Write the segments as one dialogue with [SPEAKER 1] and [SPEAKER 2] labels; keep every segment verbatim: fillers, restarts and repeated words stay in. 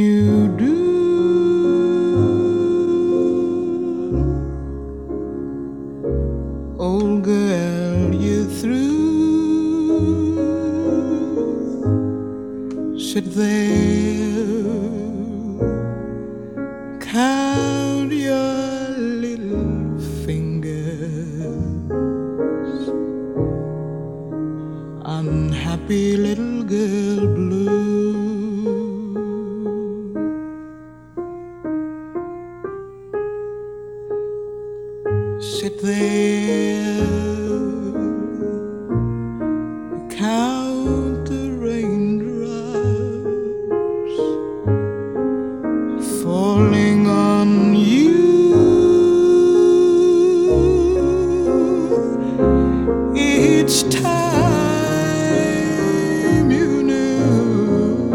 [SPEAKER 1] you do, old girl, you're through. Sit there, count your little fingers, unhappy little girl blue. Sit there, count the raindrops falling on you. Each time you knew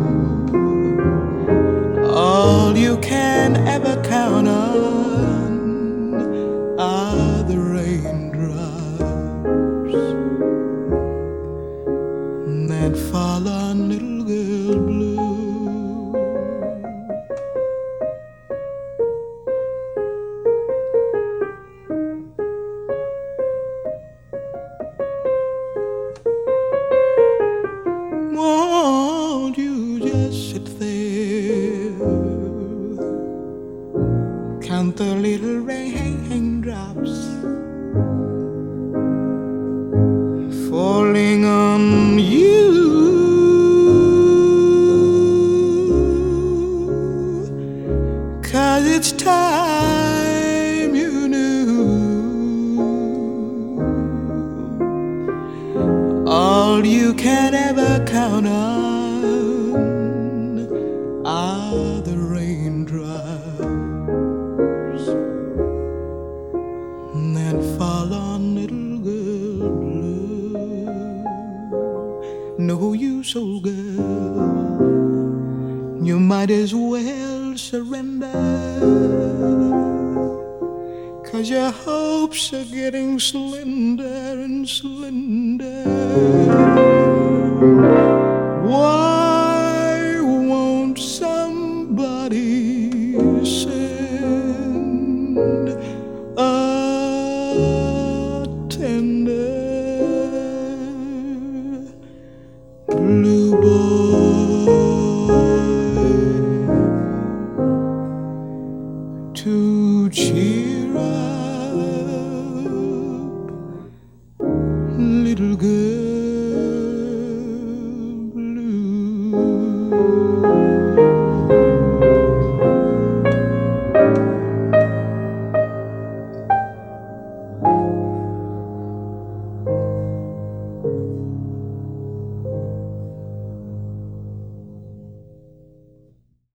[SPEAKER 1] all you can ever count on are the raindrops that fall on little girl blue. Won't you just sit there, count the little raindrops falling on you. 'Cause it's time you knew all you can ever count on are the raindrops that fall on little girl blue. No use, old girl, you might as well surrender, 'cause your hopes are getting slender and slender. Why